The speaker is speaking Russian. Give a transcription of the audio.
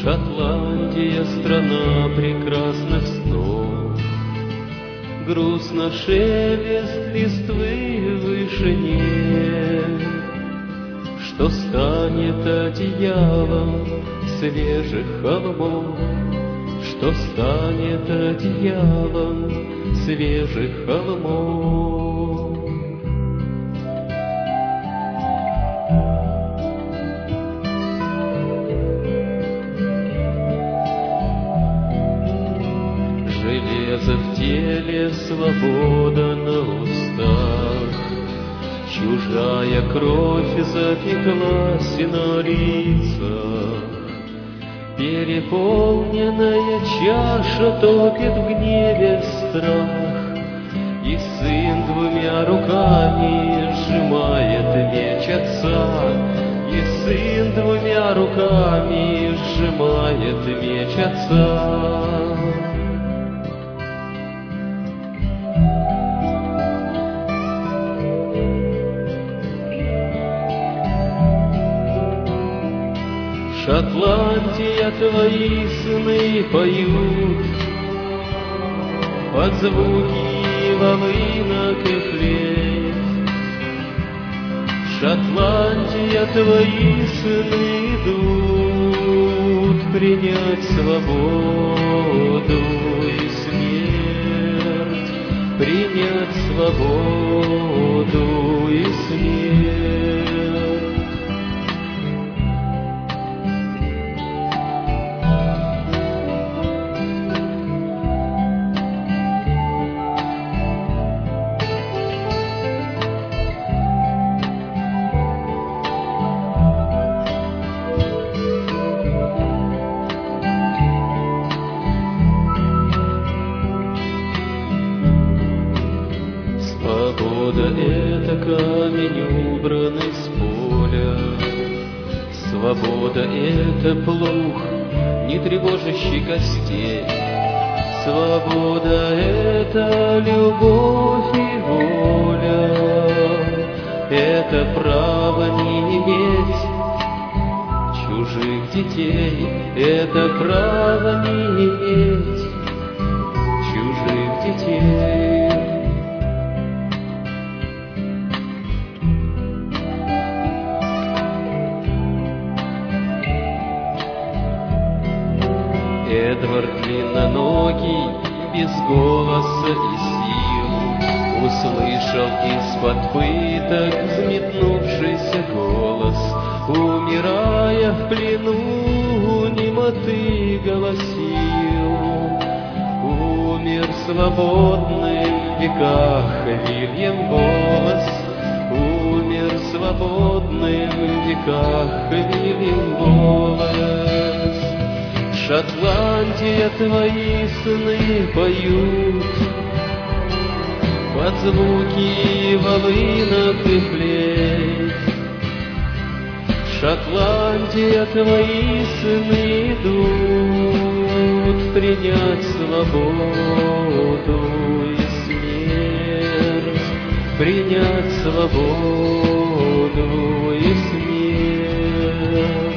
Шотландия — страна прекрасных снов, грустно шелест листвы в вышине. Что станет одеялом свежих холмов? Что станет одеялом свежих холмов? Железо в теле, свобода на устах, чужая кровь запеклась на лицах. Переполненная чаша топит в гневе страх, и сын двумя руками сжимает меч отца, и сын двумя руками сжимает меч отца. Шотландия, твои сны поют под звуки волынок и флейт. Шотландия, твои сны идут принять свободу и смерть, принять свободу и смерть. Свобода — это камень, убранный с поля. Свобода — это плуг, не тревожащий костей. Свобода — это любовь и воля. Это право не иметь чужих детей. Это право не иметь чужих детей. Эдвард длинноногий, без голоса и сил, услышал из-под пыток взметнувшийся голос. Умирая в плену, немоты голосил. Умер свободный в веках Вильям Воллес. Умер свободный в веках Вильям Воллес. Шотландия, твои сны поют под звуки волынок и флейт. Шотландия, твои сны идут принять свободу и смерть, принять свободу и смерть.